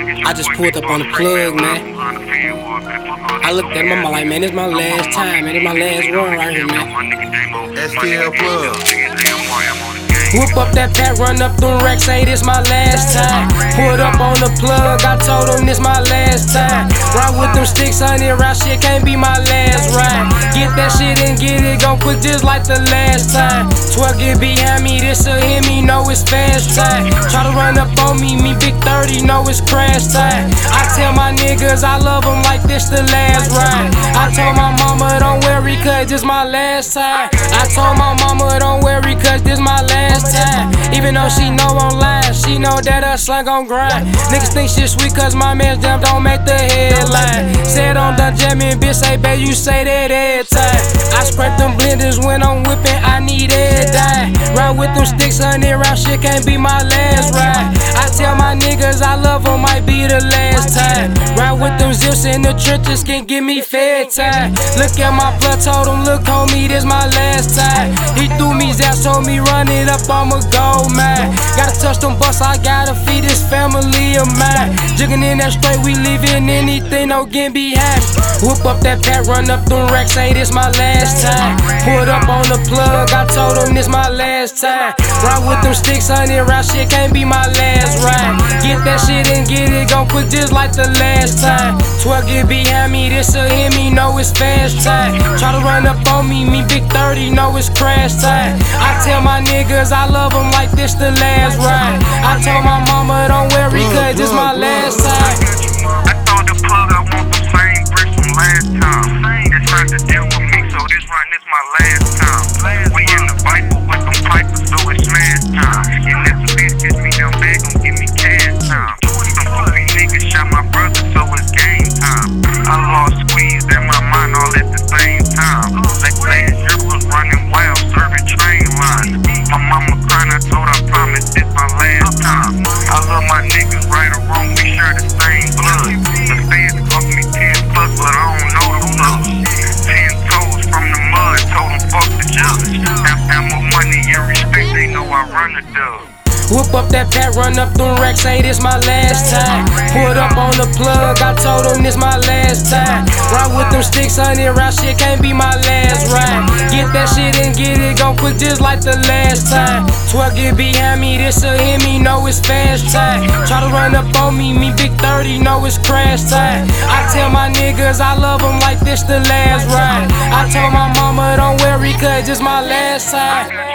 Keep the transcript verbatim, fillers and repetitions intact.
I just pulled up on the plug, man. I looked at my mama like, man, this my last time, man. This my last run right here, man. S T L plug. Whoop up that pack, run up them racks, say this my last time. Pulled up on the plug, I told them this my last time. Ride with them sticks, honey, round shit can't be my last ride. Get that shit and get it gone quick just like the last time. twelve get behind me, this'll hit me, know it's fast time. Try to run up on me, me big thirty, know it's crash time. I tell my niggas I love them like this the last ride. I told my mama don't worry cause this my last time. I told my mama don't worry cause this my last time. Even though she know I'm lying, she know that her slang gon' grind. Niggas think shit sweet cause my man's jam don't make the headline. Said I'm done jamming, bitch say babe you say that every time. I scrape them blenders when I'm whipping, I need every dime. Ride with them sticks, honey, round shit can't be my last ride. I tell my niggas I love them, might be the last time. Ride with them zips in the trenches, can give me fair time. Look at my blood, told him look homie, this my last time. He threw me zaps, told me run it up, I'ma go man. Gotta touch them busts, I gotta feed this family of mine. Jigging in that straight, we leaving anything, no getting behind. Whoop up that pack, run up them racks, say this my last time. Pulled up on the plug, I told them this my last time. Ride with them sticks, honey, round shit can't be my last ride. Get that shit and get it gone quick just like the last time. twelve get behind me, this'll hit me, know it's fast time. Try to run up on me, me big thirty, know it's crash time. I tell my niggas I love them like this the last ride. I told my mama don't worry cause this my last time. I told the plug I want the same bricks from last time. It's time to deal with me, so this run is my last time. We in the Bible with them pipers, so it's smash time. And if the bitch gets me down bad, gon' give me cash time. Some goofy niggas shot my brother, so it's game time. I lost squeezed in my mind all at the same time. Like last year was running wild, serving train lines. My mama crying, I told her I promise this my last time. I love my niggas, right or wrong, we share the same blood. The feds fuck me ten plus, but I don't know the plus. Ten toes from the mud, told them fuck the judge. Have, have more money and respect, they know I run the dub. Whoop up that pack, run up them racks, say this my last time. Pulled up on the plug, I told them this my last time. Ride with them sticks, honey, round shit can't be my last ride. Get that shit and get it gone quick just like the last time. twelve get behind me, this'll hit me, know it's fast time. Try to run up on me, me big thirty, know it's crash time. I tell my niggas I love them like this the last ride. I told my mama don't worry cause this my last time.